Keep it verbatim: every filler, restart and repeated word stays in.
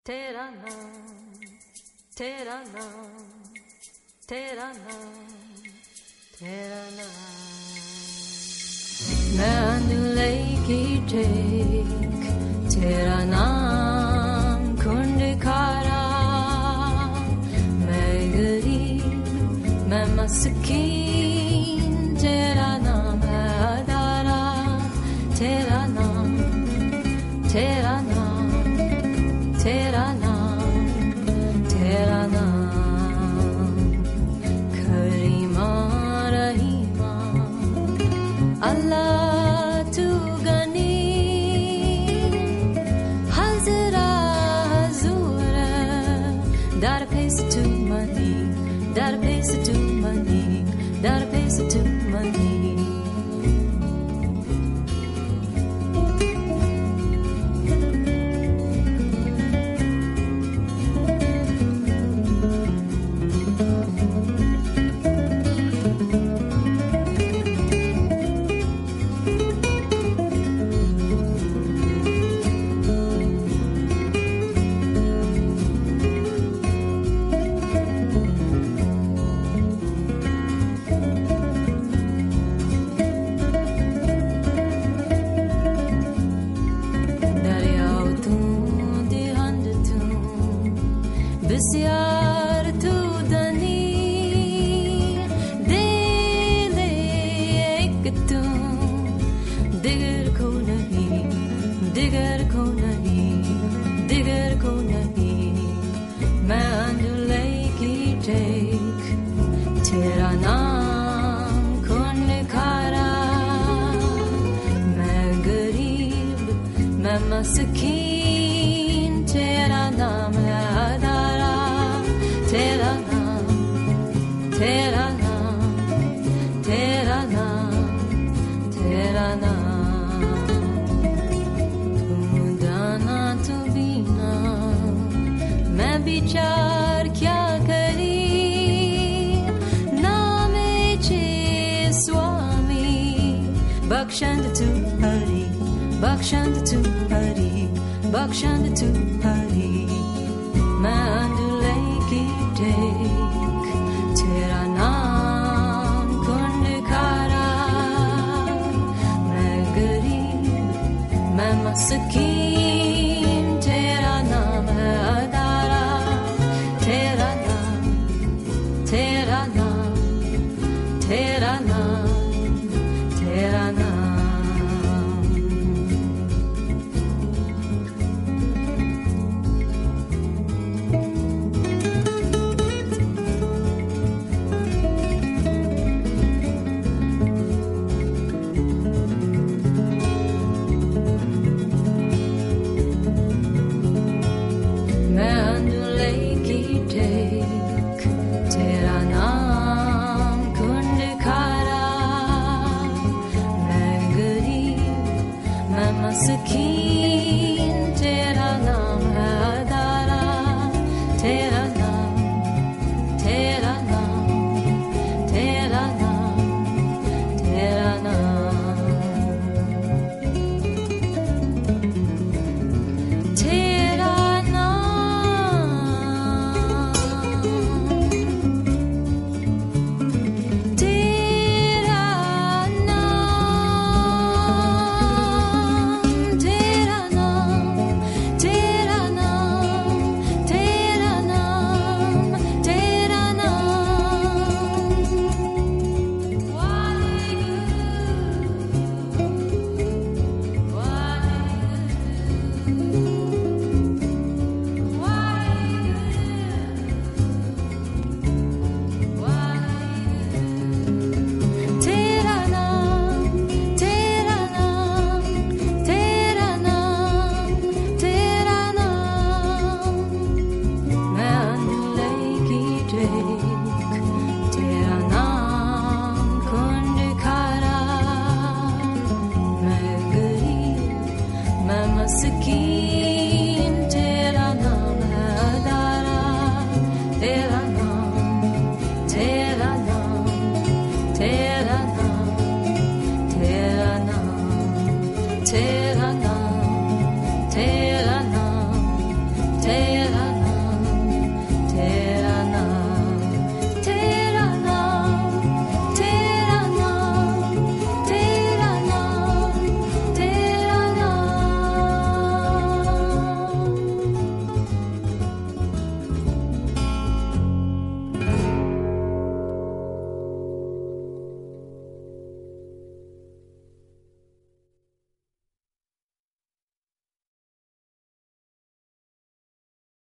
तेरा नाम तेरा नाम तेरा नाम तेरा नाम मैं अंधुले की टेक तेरा नाम खुंडखारा मैं गरीब मैं मस्कीन तेरा नाम है अदारा तेरा नाम तेरा नाम तेरा नाम तेरा नाम करीमा रहीमा अल्लाह तू गनी हजरा हजूर dar pace to money dar pace to money dar pace to money Bisyar tu dani dile ek tu digar ko nahi digar ko nahi digar ko nahi main andule ki tek tera naam khunkhara main garib main maskeen tera naam hai तेरा नाम तेरा नाम तेरा नाम तेरा नाम तुम दाना तू बीना मैं विचार क्या करी नाम चे स्वामी बख्शंद तू हरी बख्शंद तू हरी बख्शंद तू हरी